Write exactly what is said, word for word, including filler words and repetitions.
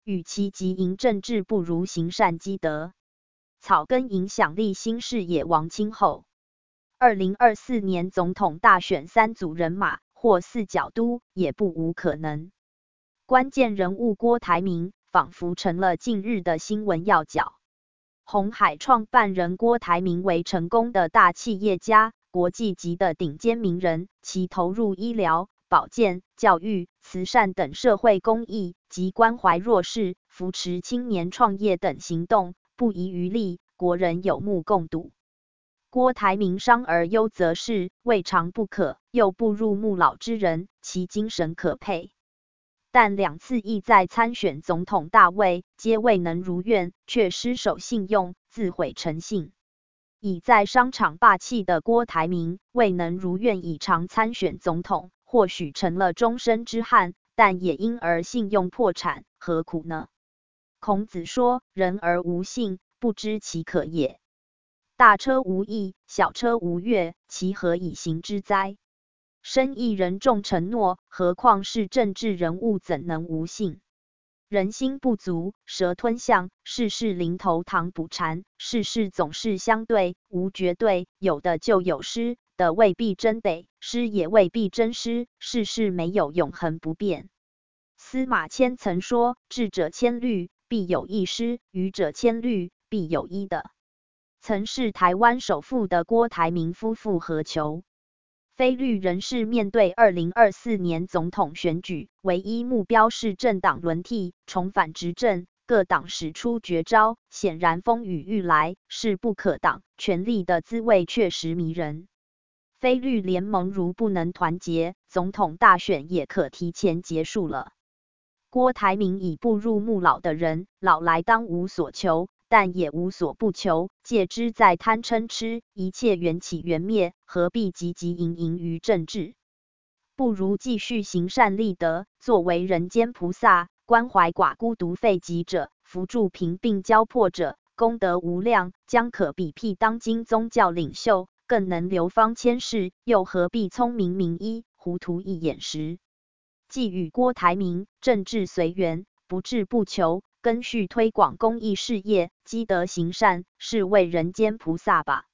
与其极营政治不如行善积德。草根影响力新视野王清后。二零二四年总统大选三组人马或四角都也不无可能。关键人物郭台铭仿佛成了近日的新闻要角。鸿海创办人郭台铭为成功的大企业家，国际级的顶尖名人，其投入医疗、保健、教育、慈善等社会公益及关怀弱势、扶持青年创业等行动不遗余力，国人有目共睹。郭台铭商而优则仕，未尝不可，又步入暮老之人，其精神可佩。但两次意在参选总统大位，皆未能如愿，却失守信用，自毁诚信。已在商场霸气的郭台铭，未能如愿以偿参选总统，或许成了终身之憾，但也因而信用破产，何苦呢？孔子说：“人而无信，不知其可也。大车无益，小车无月，其何以行之哉？”生意人重承诺，何况是政治人物，怎能无信？人心不足，蛇吞象，事事临头糖补禅，事事总是相对，无绝对，有的就有失，的未必真得，失也未必真失，事事没有永恒不变。司马迁曾说：“智者千虑，必有一失；愚者千虑，必有一得。”曾是台湾首富的郭台铭夫妇何求？非绿人士面对二零二四年总统选举，唯一目标是政党轮替，重返执政，各党使出绝招，显然风雨欲来，势不可挡，权力的滋味确实迷人。非绿联盟如不能团结，总统大选也可提前结束了。郭台铭已步入暮老的人，老来当无所求，但也无所不求，戒之在贪嗔痴，一切缘起缘灭，何必汲汲营营于政治？不如继续行善立德，作为人间菩萨，关怀寡孤独废疾者，扶助贫病交迫者，功德无量，将可比辟当今宗教领袖，更能流芳千世，又何必聪明名医，糊涂一眼识？寄语郭台铭，政治随缘，不志不求，根续推广公益事业，积德行善，是为人间菩萨吧。